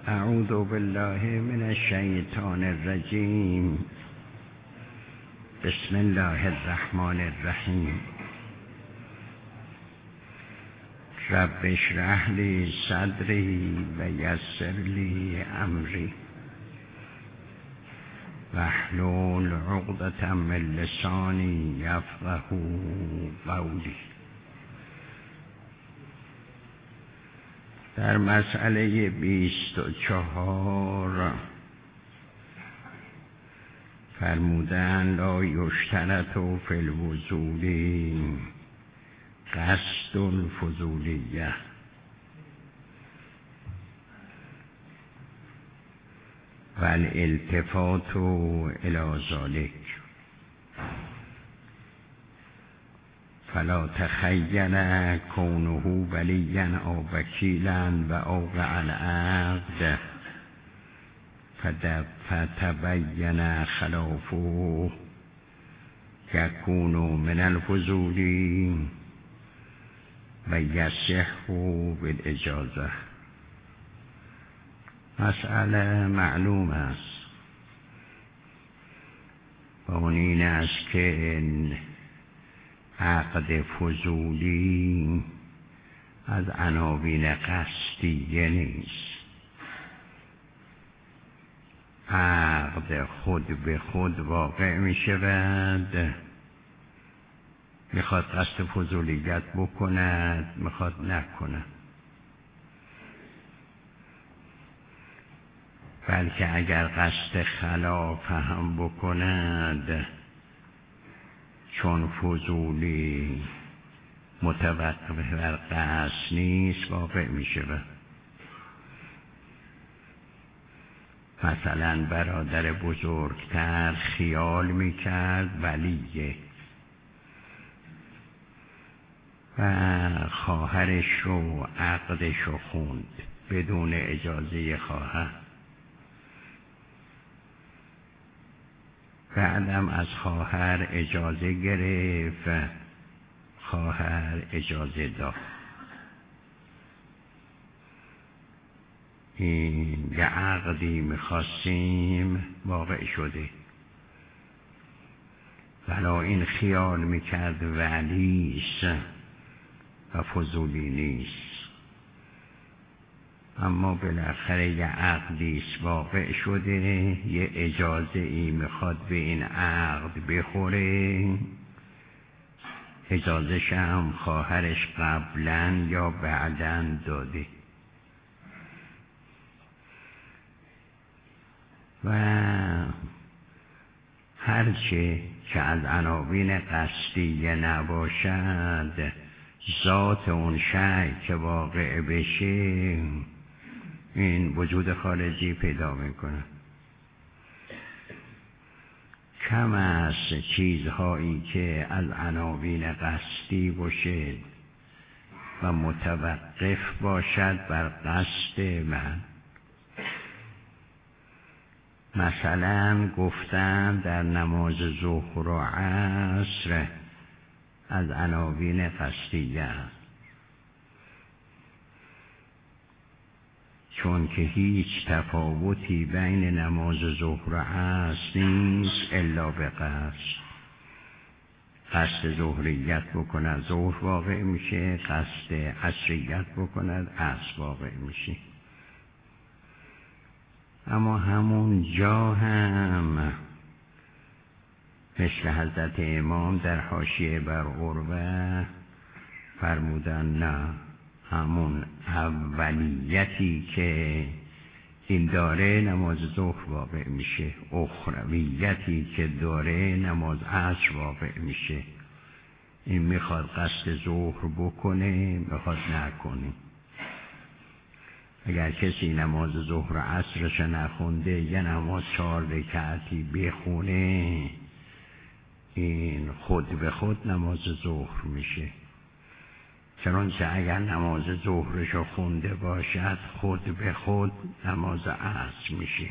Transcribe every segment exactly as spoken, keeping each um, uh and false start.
اعوذ بالله من الشیطان الرجیم. بسم الله الرحمن الرحیم. رب اشرح لی صدری و یسر لی امری واحلل عقدة من لسانی یفقهوا قولی. در مسئله بیست و چهار فرمودن لا یشترط فی الوضوء قصد الفضولیه و الالتفات الی ذلک فلا تخیل کونه ولیا او وکیلا و اوقع العقد فتبین خلافه یکون من الفضول و یصح بالاجازه. مسئله معلوم است و اون این است که عقد فضولی از عناوین قصدیه نیست. عقد خود به خود واقع می شود، میخواد قصد فضولیت بکند میخواد نکند، بلکه اگر قصد خلاف هم بکند چون فضولی متوقف بر قصد نیست واقع می شود. مثلا برادر بزرگتر خیال می کرد ولیه و خواهرش رو عقدش رو خوند بدون اجازه خواهر. بعدم از خواهر اجازه گرفت، خواهر اجازه داد. این یه عقدی میخواستیم واقع شده، ولی این خیال میکرد ولیست و فضولی نیست. اما بالاخره یه عقدیست واقع شده، یه اجازه ای میخواد به این عقد بخوره. اجازه هم خواهرش قبلا یا بعدا داده و هرچه که از عناوین قصدیه نباشد ذات اون شیء که واقع بشه این وجود خارجی پیدا میکنه. کم است چیزهایی که از عناوین قصدی باشد و متوقف باشد بر قصد من. مثلا گفتن در نماز ظهر و عصر از عناوین قصدیه است، چون که هیچ تفاوتی بین نماز ظهر و عصر نیست الا به قصد. قصد ظهریت بکند ظهر واقع میشه، قصد عصریت بکند عصر واقع میشه. اما همون جا هم مثل حضرت امام در حاشیه بر عروه فرمودن نه، همون اولیتی که این داره نماز ظهر واقع میشه، اخرویتی که داره نماز عصر واقع میشه. این میخواد قصد ظهر بکنه میخواد نکنه. اگر کسی نماز ظهر عصرش نخونده یه نماز چهار رکعتی بخونه این خود به خود نماز ظهر میشه. چنانچه اگر نماز ظهرشو خونده باشد خود به خود نماز عصر میشه.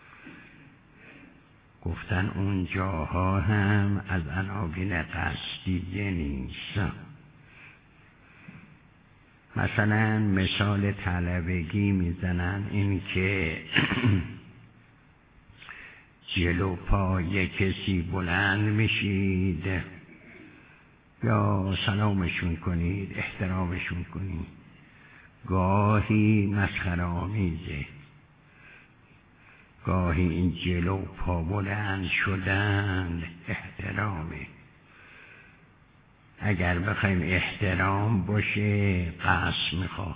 گفتن اون جاها هم از عناوین قصدیه نیست. مثلا مثال طلبگی میزنن این که جلو پای کسی بلند میشید یا سلامشون کنید، احترامشون کنید، گاهی مسخره آمیزه، گاهی این جلو پا بلند شدن احترامه. اگر بخوایم احترام باشه قصد میخواد،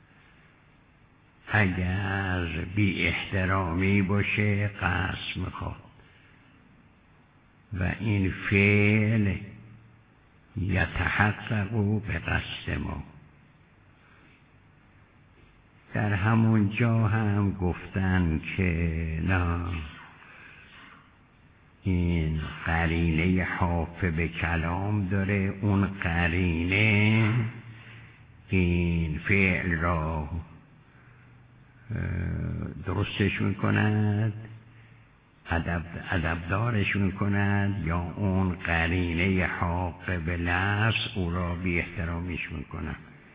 اگر بی احترامی باشه قصد میخواد. و این فعل یتحقق به قصد ما. در همون جا هم گفتن که نه، این قرینه حافظ به کلام داره، اون قرینه این فعل را درستش میکند، ادب ادبدارش میکند، یا اون قرینه حاق به لفظ او را بی احترامیش میکند.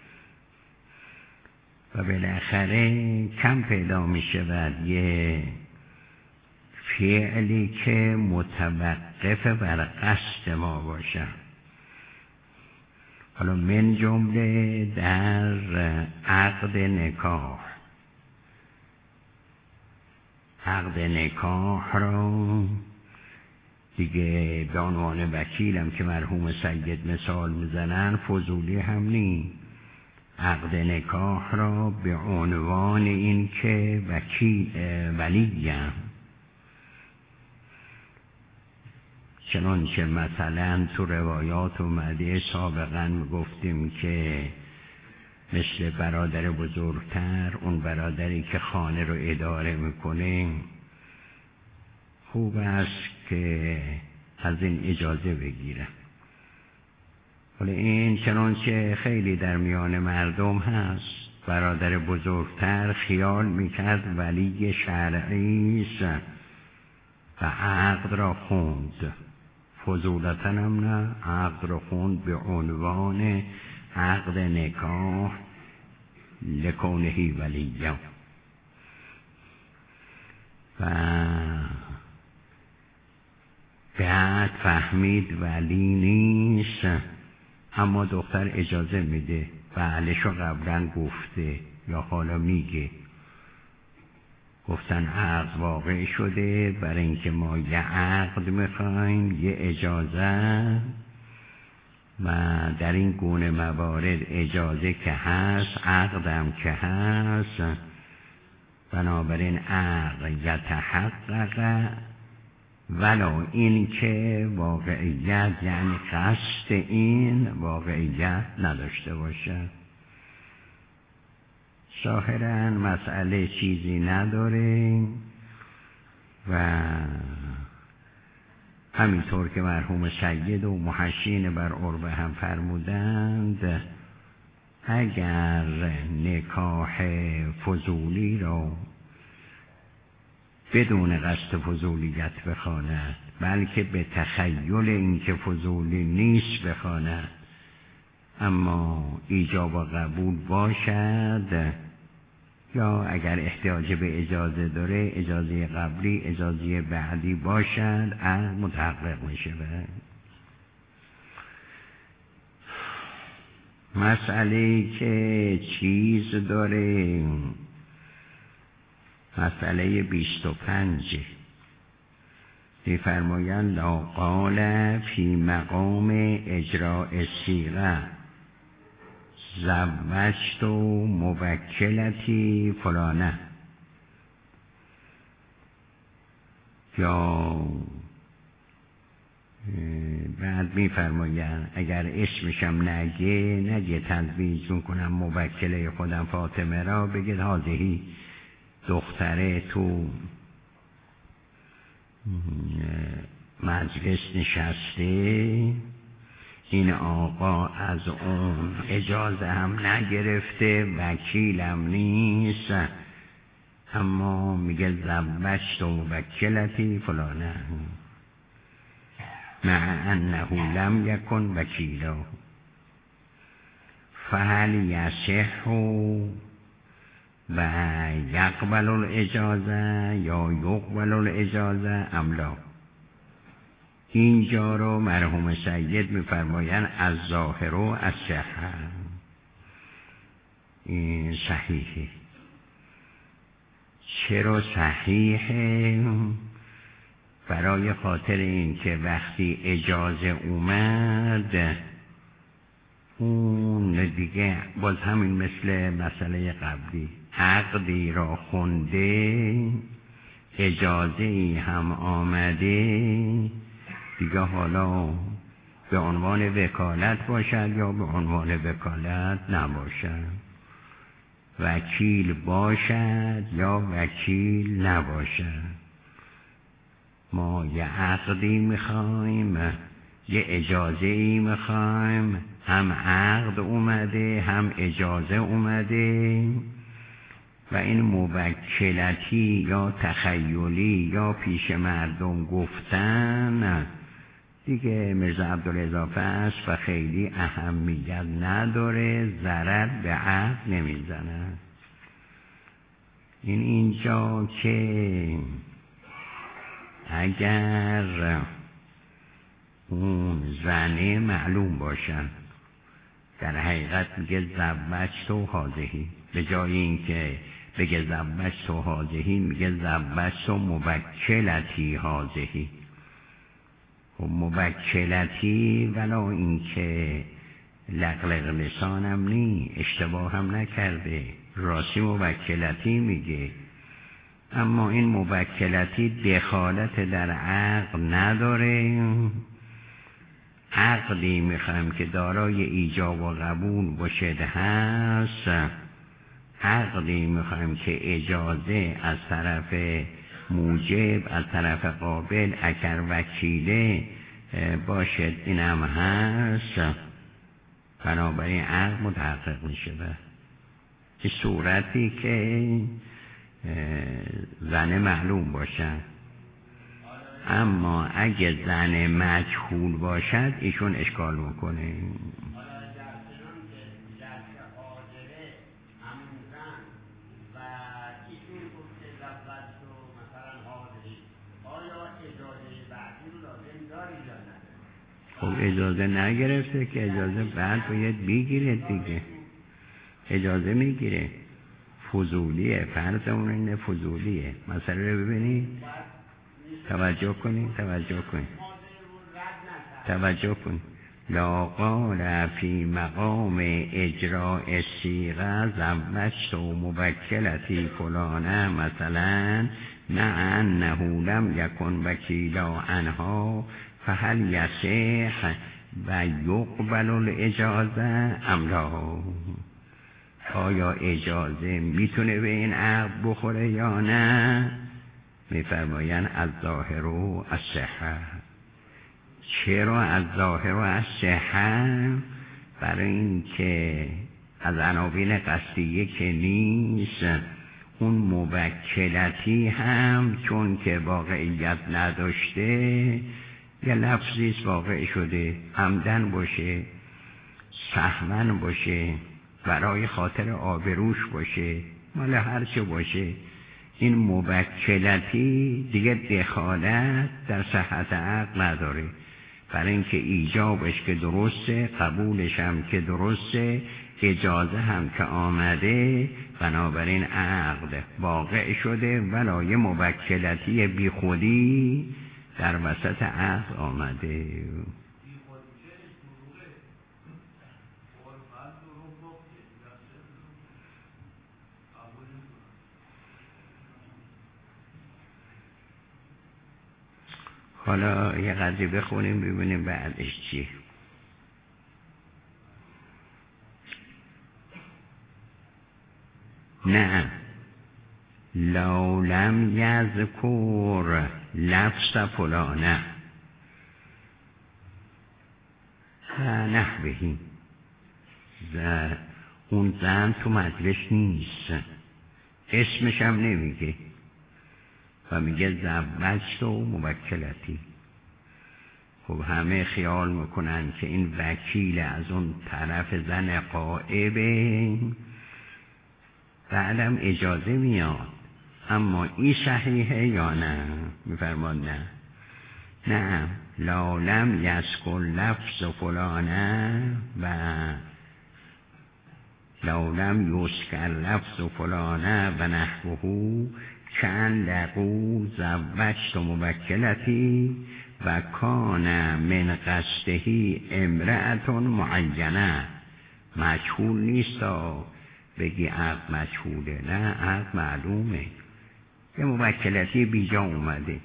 و بالاخره کم پیدا میشود یه فعلی که متوقف بر قصد ما باشه. حالا من جمله در عقد نکاح، عقد نکاح را دیگه به عنوان وکیلم که مرحوم سید مثال میزنن فضولی هم نی. عقد نکاح را به عنوان این که وکیل ولیم، چنانچه مثلا تو روایات اومده سابقا گفتیم که مثل برادر بزرگتر، اون برادری که خانه رو اداره میکنه، خوب است که از این اجازه بگیره. ولی این چنانچه خیلی در میان مردم هست، برادر بزرگتر خیال میکرد ولی شرعی است و عقد را خوند، فضولتا هم نه، عقد را خوند به عنوان عقد نکاح لکونهی ولیه. و بعد فهمید ولی نیست، اما دختر اجازه میده، بعلشو قبلا گفته یا حالا میگه. گفتن عقد واقع شده، برای اینکه ما یه عقد میخوایم، یه اجازه، و در این گونه موارد اجازه که هست عقدم که هست، بنابراین عقد یتحقق ولو این که واقعیت یعنی قصد این واقعیت نداشته باشد. ظاهراً مسئله چیزی نداره و همینطور که مرحوم سید و محشین بر عربه هم فرمودند، اگر نکاح فضولی را بدون قصد فضولیت بخواند، بلکه به تخیل اینکه فضولی نیست بخواند، اما ایجاب و قبول باشد، یا اگر احتیاج به اجازه داره اجازه قبلی اجازه بعدی باشد، عقد متحقق میشه. مسئله که چیز داره، مسئله بیست و پنج می‌فرمایند لا قال فی مقام اجراء الصیغه زوجت موکلتی فلانه، یا بعد می‌فرمایند اگر اسمشم نگه نگه تزویج میکنم موکله خودم فاطمه را، بگید هذهی دختره تو مجلس نشسته، این آقا از اون اجازه هم نگرفته، وکیلم نیست، اما میگه زوجت موکلتی فلانه مع انه لم یکن وکیلا. فهل یصح و یقبل الاجازه یا یقبل الاجازه ام لا. اینجا رو مرحوم سید می‌فرمایند از ظاهر و از صحه، این صحیحه. چرا صحیحه؟ برای خاطر این که وقتی اجازه اومد اون دیگه باز همین مثل مسئله قبلی، عقدی را خونده، اجازه ای هم آمده، دیگه حالا به عنوان وکالت باشد یا به عنوان وکالت نباشد، وکیل باشد یا وکیل نباشد. ما یه عقدی میخوایم، یه اجازه ای میخوایم، هم عقد اومده هم اجازه اومده و این موکلتی یا تخیلی یا پیش مردم گفتن دیگه مرزا عبدالاضافه است و خیلی اهمیت نداره، ضرر به عقد نمیزنه. این اینجا که اگر اون زنه معلوم باشن، در حقیقت میگه زوجت و حاضهی، به جای اینکه بگه زوجت و حاضهی میگه زوجت و موکلتی حاضهی. و موکلتی ولا اینکه لقلق لسانم نی، اشتباه هم نکرده، راستی موکلتی میگه، اما این موکلتی دخالت در عقد نداره. عقدی میخوایم که دارای ایجاب و قبول باشد هست، عقدی میخوایم که اجازه از طرف موجب از طرف قابل اگر وکیله باشد اینم هست، بنابراین عقد متحقق میشه. به این صورتی که زن معلوم باشد. اما اگه زن مجهول باشد ایشون اشکال میکنه. خب اجازه نگرفته که اجازه بعد باید بگیره دیگه، اجازه میگیره، فضولیه، فرض اون اینه فضولیه. مسئله رو ببینید، توجه کنید توجه کنید توجه کنید لا قال فی مقام اجراء الصیغه زوجت و موکلتی فلانه مثلا مع انه لم یکن وکیلا عنها فهل یصح و یقبل الاجازه ام لا. آیا اجازه میتونه به این عقد بخوره یا نه؟ میفرماین از ظاهر و از صحه. چرا از ظاهر و از صحه؟ برای این که از عناوین قصدیه که نیست، اون موکلتی هم چون که واقعیت نداشته یه لفظیست واقع شده، عمدن باشه، سهمن باشه، برای خاطر آبروش باشه، مال هرچه باشه، این موکلتی دیگه دخالت در صحت عقد نداره. برای اینکه ایجابش که درسته، قبولش هم که درسته، اجازه هم که آمده، بنابراین عقد واقع شده، ولای موکلتی بی خودی در وسط عقد آمده. حالا یه قضیه بخونیم ببینیم بعدش چی. نه لو لم یذکر لفظ فلانه نحوهی، اون زن تو مجلس نیست، اسمش هم نمیگه و میگه زوجت و موکلتی. خب همه خیال میکنن که این وکیل از اون طرف زن غائبه، بعدم اجازه میاد. اما این صحیحه یا نه؟ میفرمان نه. نه، لا لم یسکن لفظ فلانه و لا لم یسکن لفظ فلانه و نحوه کن لقو زوجت موکلتی و کان من قصدهی امرأة معینه. مجهول نیست بگی عقد مجهوله، نه، عقد معلومه، یه موکلتی بیجا اومده.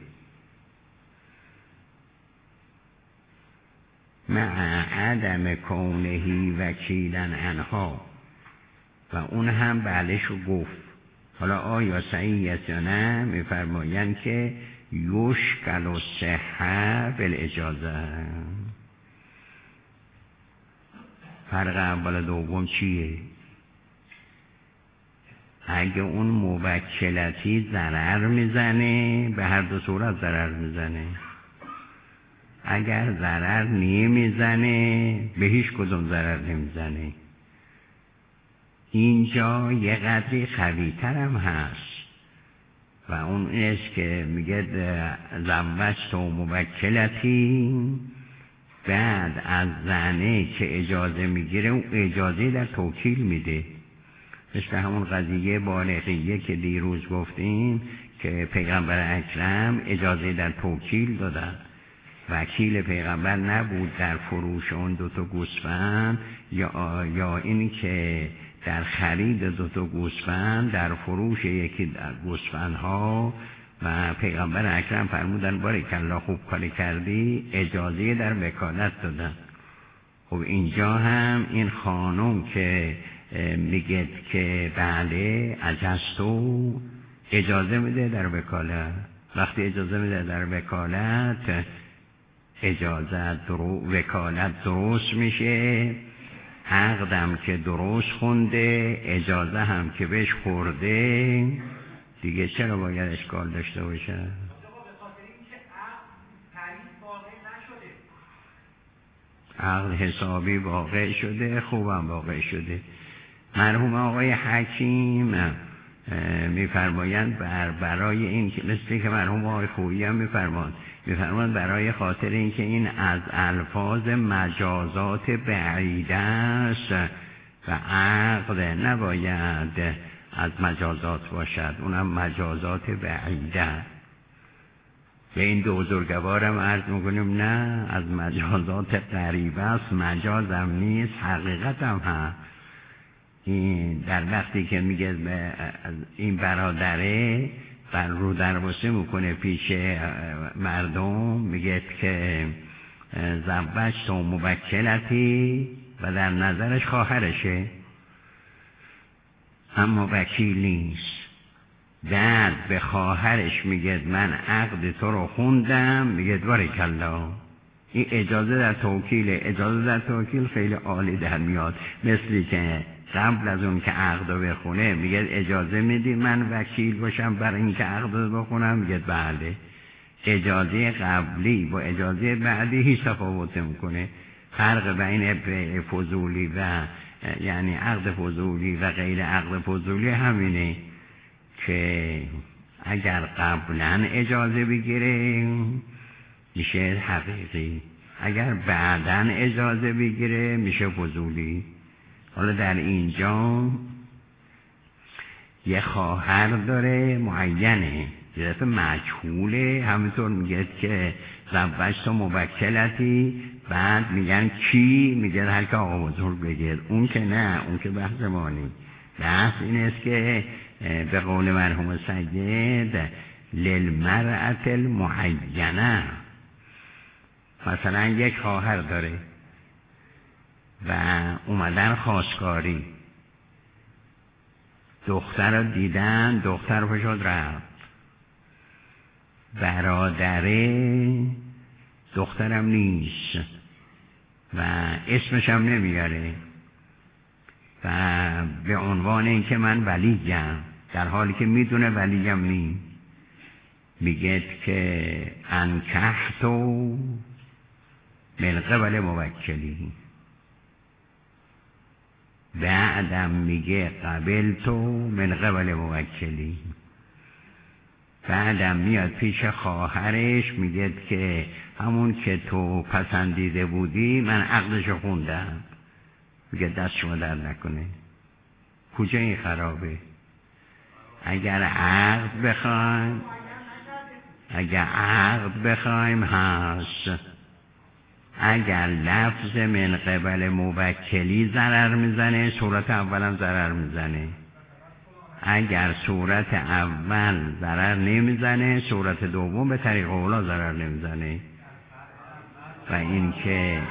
مع عدم کونهی وکیلا عنها، و اون هم بعدش رو گفت. حالا آیا صحیح است یا نه؟ میفرمایند که یشکل الصحة بالاجازه. فرق اول دوم چیه؟ اگه اون موکلتی ضرر میزنه، به هر دو صورت ضرر میزنه. اگر ضرر نمیزنه، به هیچ کدوم ضرر نمیزنه. اینجا یه قدری قوی‌تر هم هست و اون اینست که میگه زوجت موکلتی، بعد از زنه که اجازه میگیره اون اجازه در توکیل میده. مثل همون قضیه بالغیه که دیروز گفتیم که پیغمبر اکرم اجازه در توکیل دادن. وکیل پیغمبر نبود در فروش اون دوتا گوسفند یا یا این که در خرید دوتا گوسفند، در فروش یکی در گوسفندها، و پیغمبر اکرم فرمودن بارکالله خوب کاری کردی، اجازه در وکالت دادن. خب اینجا هم این خانم که میگه که بله اجازتو، اجازه میده در وکالت. وقتی اجازه میده در وکالت، اجازه درو وکالت درست میشه، عقدم که درست خونده، اجازه هم که بهش خورده، دیگه چرا باید اشکال داشته باشه؟ عقد حسابی واقع شده، خوبم واقع شده. مرحوم آقای حکیم میفرمایند بر برای این که مثل که مرحوم آقای خویی هم میفرمایند میفرمایند برای خاطر اینکه این از الفاظ مجازات بعیده است و عقد نباید از مجازات باشد، اونم مجازات بعیده. به این دو بزرگوارم عرض میکنیم نه، از مجازات قریبه است، مجاز هم نیست، حقیقت هم هست. این در وقتی که میگه این برادره بر رو درواسه میکنه پیش مردم، میگه که زوجت موکلتی، و در نظرش خواهرشه اما وکیل نیست. بعد به خواهرش میگه من عقد تو رو خوندم، میگه بارکالله. این اجازه در توکیل. اجازه در توکیل خیلی عالی در میاد، مثلی که قبل از اون که عقد رو بخونه میگه اجازه میدی من وکیل باشم برای این که عقد رو بخونم، میگه بله. اجازه قبلی با اجازه بعدی هیچ تفاوت نمیکنه. فرق بین فضولی و یعنی عقد فضولی و غیر عقد فضولی همینه که اگر قبلا اجازه بگیره میشه حقیقی، اگر بعداً اجازه بگیره میشه فضولی. حالا در اینجا یه خواهر داره معینه، یه دفعه مجهوله، همینطور میگه که زوجت موکلتی، بعد میگن کی؟ میگه هر که آقا بزرگ بگیر. اون که نه، اون که بحث مانی. بحث این است که به قول مرحوم سید للمرأة المعینه، مثلا یک خواهر داره و اومدن خواستگاری، دختر رو دیدن، دختر پشت رفت، برادره دخترم نیست و اسمش هم نمیاره و به عنوان اینکه من ولیم، در حالی که میدونه ولیم نی، میگه که انکحتو من قبل موکلی. بعدم میگه قبل تو من قبل موکلی. بعدم میاد پیش خواهرش میگه که همون که تو پسندیده بودی من عقدشو خوندم. میگه دست شما در نکنه. کجا این خرابه؟ اگر عقد بخوایم اگر عقد بخوایم هست. اگر لفظ من قبل موکلی ضرر میزنه، صورت اولم ضرر میزنه. اگر صورت اول ضرر نمیزنه، صورت دوم به طریق اولا ضرر نمیزنه. و این که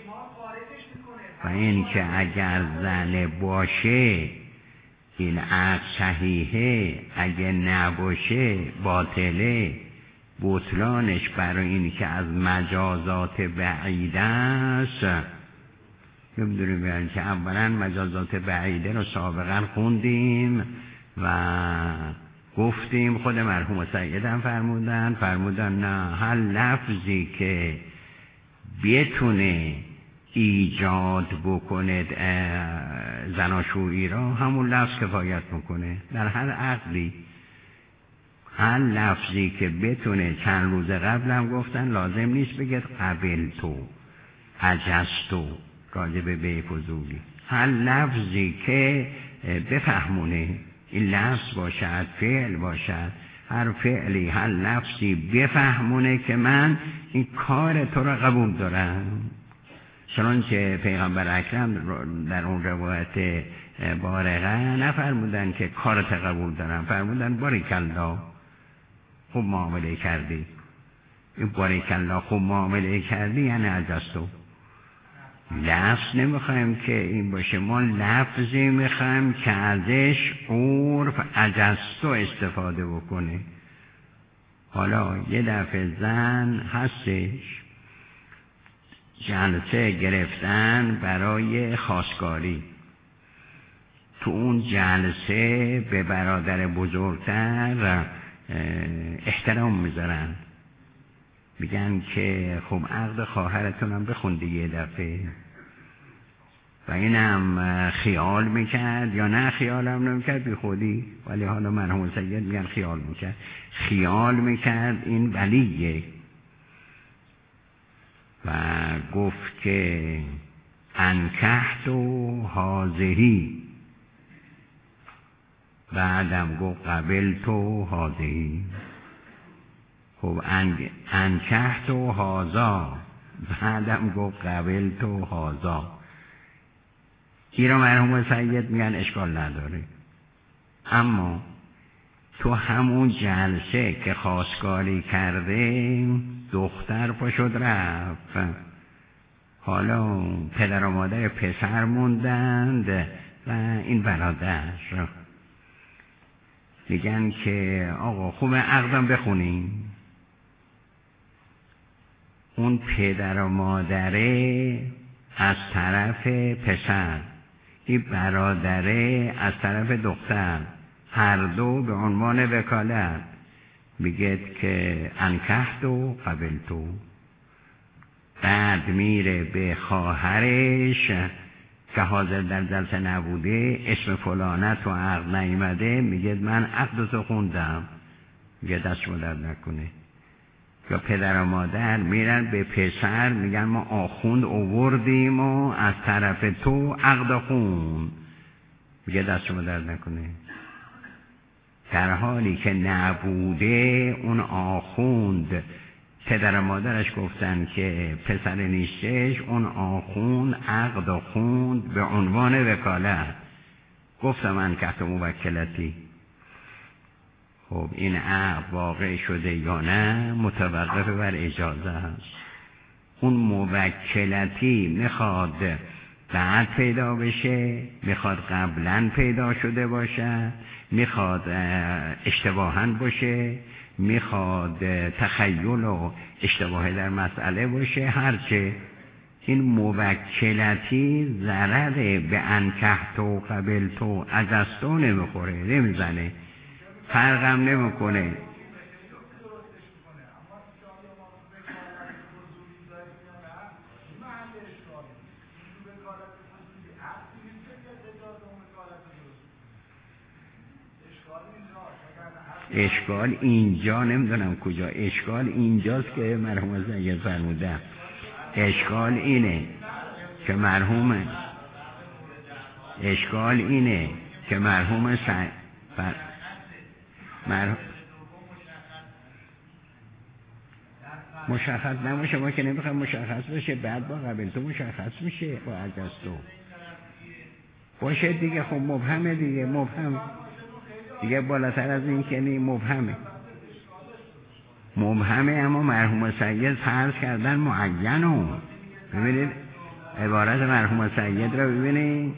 و این که اگر زن باشه این عقد صحیحه، اگه نباشه باطله. بطلانش برای این که از مجازات بعیده است. نمیدونیم بیان که اولا مجازات بعیده رو سابقا خوندیم و گفتیم، خود مرحوم سید هم فرمودن فرمودن نه، هر لفظی که بتونه ایجاد بکنه زناشویی را همون لفظ کفایت میکنه در هر عقلی. هر لفظی که بتونه، چند روز قبل هم گفتن لازم نیست بگید قبل تو عجزتو راجب به فضولی. هر لفظی که بفهمونه، این لفظ باشد فعل باشد، هر فعلی هر لفظی بفهمونه که من این کار تو را قبول دارم. چنانچه پیغمبر اکرم در اون روایت بارقه نفرمودن که کارت قبول دارم، فرمودن باریکالله خوب معامله کردی. این باریکالله خوب معامله کردی یعنی عجزتو. لفظ نمیخوایم که این باشه، ما لفظی میخوایم که ازش عرف عجزتو استفاده بکنه. حالا یه دفعه زن هستش جلسه گرفتن برای خواستگاری، تو اون جلسه به برادر بزرگتر احترام میذارن، میگن که خب عقد خواهرتونم بخوندی یه دفعه. و اینم خیال میکرد یا نه خیالم نمیکرد بی خودی، ولی حالا مرحوم سید میگن خیال میکرد. خیال میکرد این ولیه و گفت که انکحت و حاضری. بعدم گفت قبل تو حاضری. خب انکحت و حاضا. بعدم گفت قبل تو حاضا. این را مرحوم سید میگن اشکال نداره، اما تو همون جلسه که خواستگاری کرده دختر پا شد رفت، حالا پدر و مادر پسر موندند و این برادر میگن که آقا خوب عقدم بخونیم. اون پدر و مادره از طرف پسر، این برادره از طرف دختر، هر دو به عنوان وکالت میگه که انکحت و قبل تو. بعد میره به خواهرش که حاضر در جلسه نبوده، اسم فلانت و عقد نیامده، میگه من عقدتو خوندم. میگه دستشو درد نکنه. یا پدر و مادر میرن به پسر میگن ما آخوند آوردیم و از طرف تو عقد خون. میگه دستشو درد نکنه. در حالی که نبوده اون آخوند، پدر و مادرش گفتن که پسر نیستش، اون آخوند عقد خوند به عنوان وکالت. گفتم من که موکلتی. خب این عقد واقع شده یا نه متوقف بر اجازه هست. اون موکلتی میخواد بعد پیدا بشه، میخواد قبلا پیدا شده باشه، میخواد اشتباهاً باشه، میخواد تخیل و اشتباه در مسئله باشه، هرچه این موکلتی ضرره به انکحت و قبل تو عجزتو نمیخوره، نمیزنه، فرقم نمیکنه. اشکال اینجا، نمیدونم کجا، اشکال اینجاست که مرحوم سید فرمودن. اشکال اینه که مرحوم اشکال اینه که مرحوم س... بر... مرحوم مشخص نمیشه. ما که نمیخوایم مشخص بشه، بعد با قبل تو مشخص میشه با عجز تو باشه دیگه. خب مبهمه دیگه، مبهم دیگه، بالاتر از این که نی مبهمه مبهمه اما مرحوم سید فرض کردن معینو. ببینید عبارت مرحوم سید را ببینید.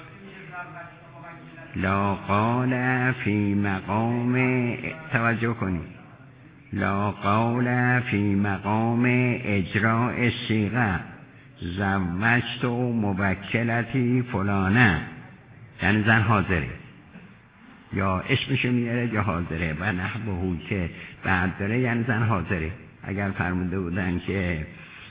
لا قال فی مقام، توجه کنید، لا قول فی مقام اجراء الصیغه زوجت و موکلتی فلانه، یعنی زن حاضره، یا اسمشو میاره یا حاضره و نحوه که بعد داره، یعنی زن حاضره. اگر فرموده بودن که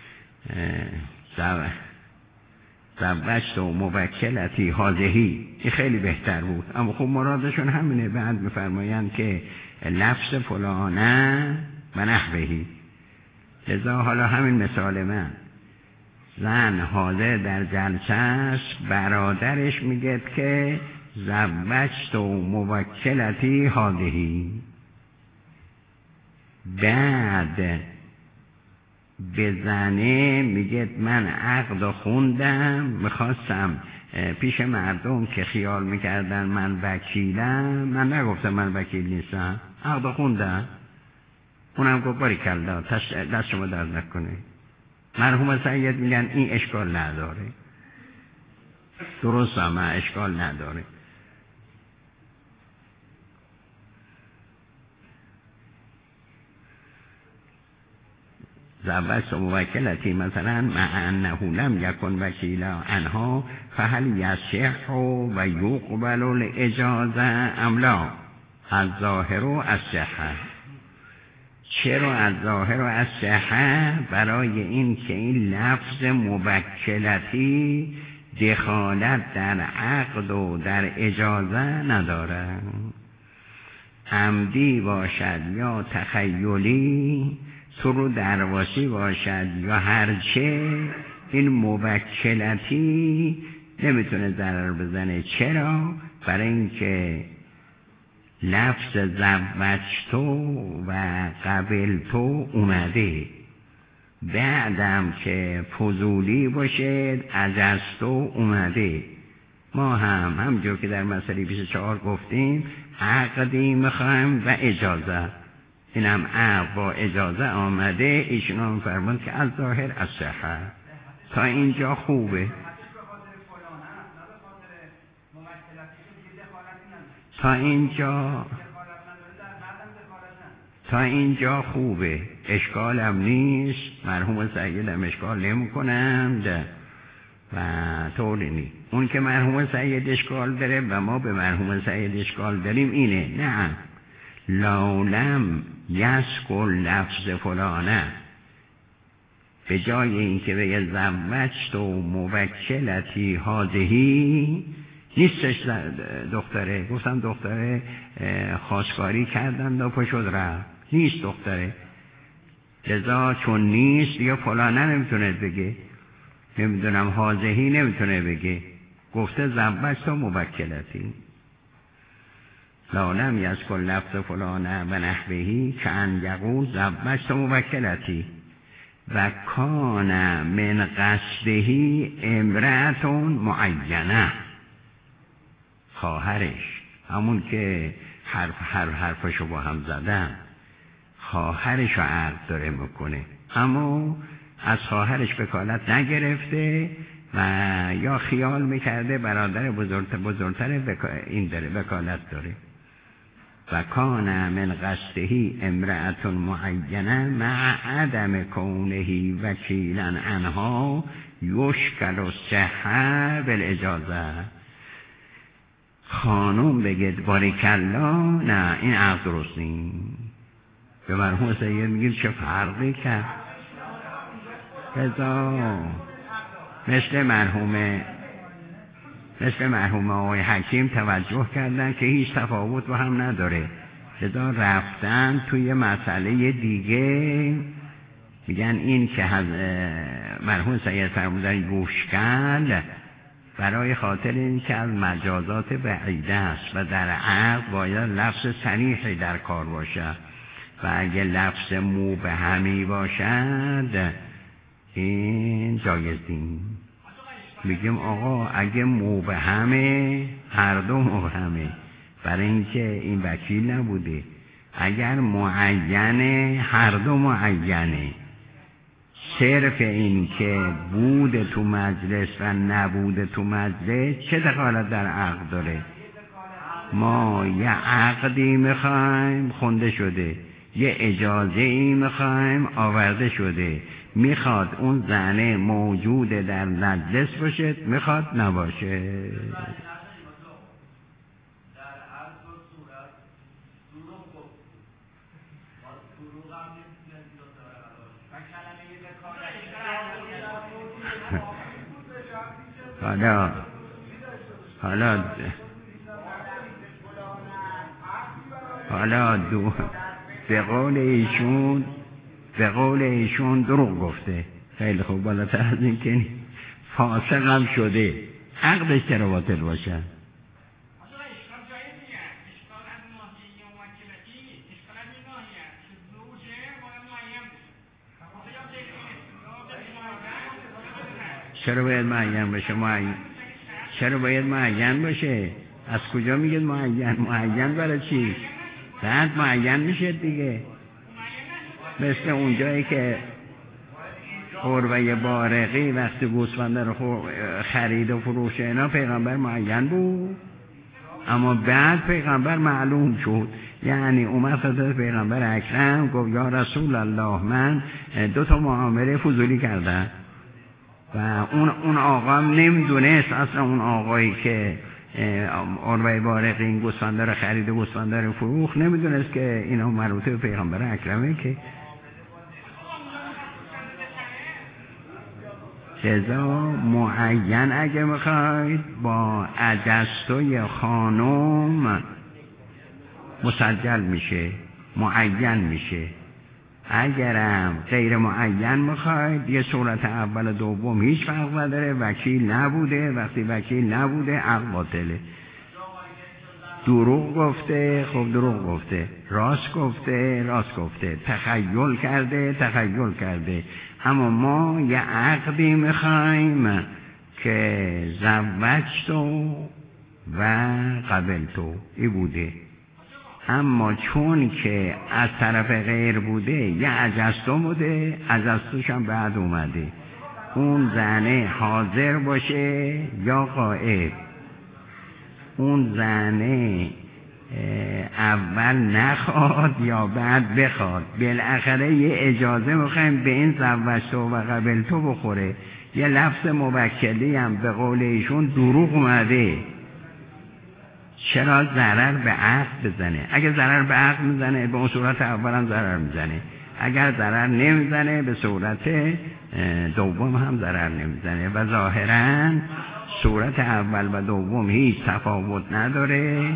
زوجت و موکلتی حاضهی، این خیلی بهتر بود، اما خب مرادشون همینه. بعد میفرمایند که لفظ فلانه و نحوهی. لذا حالا همین مثال من، زن حاضر در جلسه است، برادرش میگه که زوجت و موکلتی حاضهی، بعد به زنه میگه من عقد خوندم، میخواستم پیش مردم که خیال میکردن من وکیلم، من نگفتم من وکیل نیستم، عقد خوندم. اونم گفت باریکلا، دست شما درد نکنه. مرحوم سید میگن این اشکال نداره، درست هم اشکال نداره. زوجت و موکلتی مثلا مع انه لم یکن وکیلا عنها فهل یصح و یقبل الاجازه ام لا؟ از ظاهر و از صحه. چرا از ظاهر و از صحه؟ برای این که این لفظ موکلتی دخالت در عقد و در اجازه نداره، عمدی باشد یا تخیلی، سرو درواسی باشد یا هرچه، این موکلتی نمیتونه ضرر بزنه. چرا؟ برای اینکه لفظ زوجتو و قبلتو اومده، بعدم که فضولی باشه اجزتو اومده. ما هم همجور که در مسئله بیست و چهار گفتیم عقدی میخوایم و اجازه، اینم عقد با اجازه آمده، ایشون هم فرمود که از ظاهر از صحه. تا اینجا خوبه، تا اینجا تا اینجا خوبه، اشکالم نیست، مرحوم سیدم اشکال نمی کنند و طوری نیست. اون که مرحوم سید اشکال داره و ما به مرحوم سید اشکال داریم اینه، نه لولم یسکل لفظ فلانه، به جای این که بگه زوجت و موکلتی حاضهی، نیستش دختره، گفتم دختره خواستگاری کردن و پشد رفت، نیست دختره. لذا چون نیست یا فلانه نمیتونه بگه، نمیدونم حاضهی نمیتونه بگه، گفته زوجت و موکلتی. لالم یذکر لفظ فلانه و نحوهی که ان یقول زوجت و موکلتی و کان من قصدهی امرأتون معینه، خواهرش، همون که حرف حرف حرفشو با هم زدن، خواهرشو عقد داره میکنه، اما از خواهرش وکالت نگرفته و یا خیال میکرده برادر بزرگتر بزرگتر این داره وکالت داره. و کان من قصدهی امرأة معینه مع عدم کونه وکیلا عنها یشکل الصحة بالاجازه. خانم بگید باریکلا، نه این عقد درست نیست. به مرحوم سید میگید چه فرقی کرد؟ بذار مثل مرحوم مثل مرحوم آقای حکیم توجه کردن که هیچ تفاوت با هم نداره. لذا رفتن توی مسئله دیگه میگن این که مرحوم سید فرمودن گوشکل برای خاطر این که از مجازات بعیده است و در عقد باید لفظ صریحی در کار باشد و اگه لفظ مبهمی باشد این جایز نیست. میگیم آقا اگه مبهمه هر دو مبهمه، برای اینکه این وکیل نبوده. اگر معینه هر دو معینه. صرف این که بود تو مجلس و نبود تو مجلس چه دخالت در عقد داره؟ ما یه عقدی میخوایم خونده شده، یه اجازه ای میخوایم آورده شده، میخواد اون زنه موجود در مجلس باشه، میخواد نباشه. حالا حالا حالا دو به قول ایشون به قول ایشون دروغ گفته. خیلی خوب، بالاتر از این که فاسق هم شده، عقدش چرا باطل باشه؟ چرا باید معین باشه؟ معین چرا باید معین باشه؟ از کجا میگید معین؟ معین برای چی؟ بعد معین میشه دیگه. مثل اونجایی که قربه بارقی وقتی گوسفند رو خرید و فروش اینا پیغمبر معین بود، اما بعد پیغمبر معلوم شد. یعنی اومد حضرت پیغمبر اکرم گفت یا رسول الله من دو تا معامله فضولی کردم و اون اون آقا نمیدونست، اصلا اون آقایی که قربه بارقی این گوسفند رو خرید و گوسفند رو فروخت نمیدونست که اینا مربوط به پیغمبر اکرمه. که لذا معین اگه میخواید با اجستوی خانم مسجل میشه، معین میشه. اگرم غیر معین میخواید یه صورت اول و دوم هیچ فرق نداره، وکیل نبوده. وقتی وکیل نبوده عقد باطله. دروغ گفته، خب دروغ گفته. راست گفته، راست گفته. تخیل کرده، تخیل کرده. اما ما یه عقدی میخوایم که زوجتو و قبلتو ای بوده، اما چون که از طرف غیر بوده یه اجستو بوده، اجستوش هم بعد اومده. اون زنه حاضر باشه یا غائب، اون زنه اول نخواد یا بعد بخواد، بالاخره یه اجازه میخوایم به این زوجتو و قبلتو بخوره. یه لفظ موکلی هم به قول ایشون دروغ اومده. چرا ضرر به عقد بزنه؟ اگر ضرر به عقد میزنه به اون صورت اول هم ضرر میزنه، اگر ضرر نمیزنه به صورت دوم هم ضرر نمیزنه و ظاهرا صورت اول و دوم هیچ تفاوت نداره.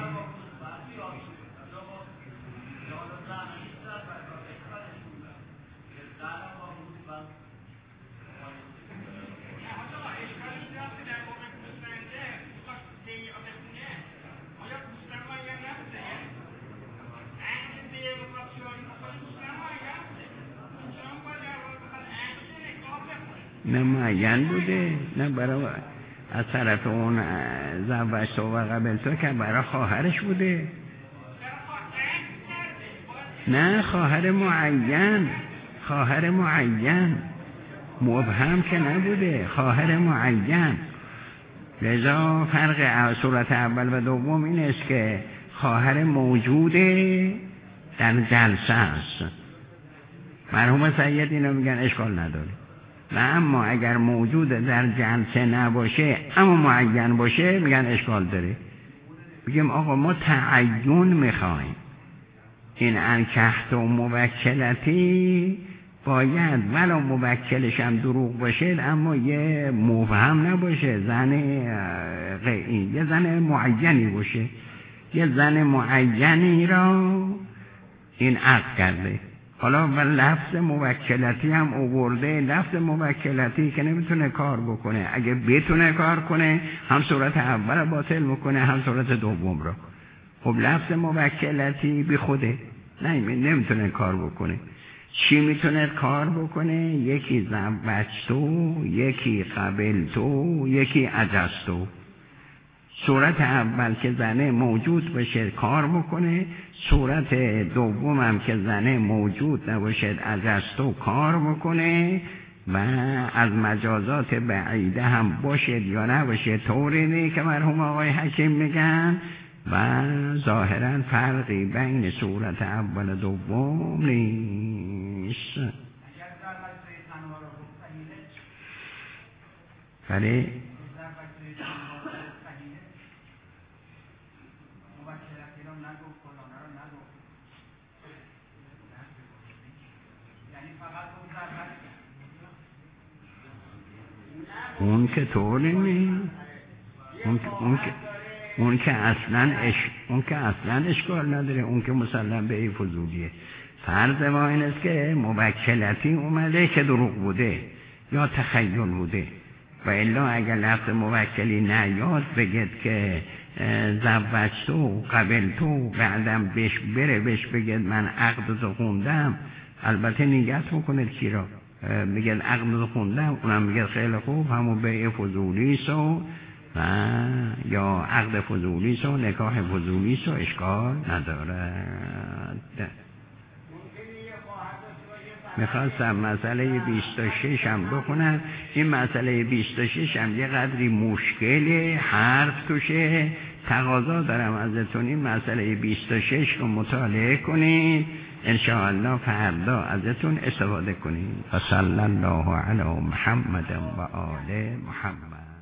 نه معین بوده، نه برای از طرف اون زوجتو و قبلتو که برای خواهرش بوده. نه خواهر معین، خواهر معین مبهم که نبوده، خواهر معین. لذا فرق صورت اول و دوم این است که خواهر موجوده در جلسه است. مرحوم سید اینا میگن اشکال نداره. و اما اگر موجود در جلسه نباشه اما معین باشه میگن اشکال داره. بگیم آقا ما تعین میخوایم، این انکحت و موکلتی باید ولو موکلش هم دروغ باشه اما یه مبهم نباشه، زن یه زن معینی باشه. یه زن معینی را این عقد کرده. حالا و لفظ موکلتی هم آورده. لفظ موکلتی که نمیتونه کار بکنه، اگه بتونه کار کنه هم صورت اول رو باطل میکنه هم صورت دوم رو. خب لفظ موکلتی بی خوده، نه نمیتونه کار بکنه. چی میتونه کار بکنه؟ یکی زوجتو، یکی قبلتو، یکی اجزتو. صورت اول که زنه موجود باشه کار بکنه، صورت دوم هم که زنه موجود نباشه اجزتو کار بکنه. و از مجازات بعیده هم باشه یا نباشه طوری نه که مرحوم آقای حکیم میگن. و ظاهرا فرقی بین صورت اول و دوم نیست. ولی اون که طوری نیست. اون که اون که اون که اصلا اش... اون که اصلا اشکال نداره. اون که مسلم به این فضولیه. فرض ما این است که موکلتی اومده که دروغ بوده یا تخیل بوده، و الا اگر لفظ موکلی نیاد بگید که زوجتو قبلتو، بعدم بهش بره بهش بگید من عقدتو خوندم، البته نیت بکنه چی را میگه عقدتو خوندم، اونم میگه خیلی خوب همون بیع فضولی سو و یا عقد فضولی سو نکاح فضولی سو اشکال ندارد. میخواستم مسئله بیست و شش هم بخونم. این مسئله بیست و شش هم یه قدری مشکله، حرف توشه، تقاضا دارم ازتون این مسئله بیست و شش رو مطالعه کنید، انشاءالله فردا ازتون استفاده کنید. و صلی الله علی محمد و آل محمد.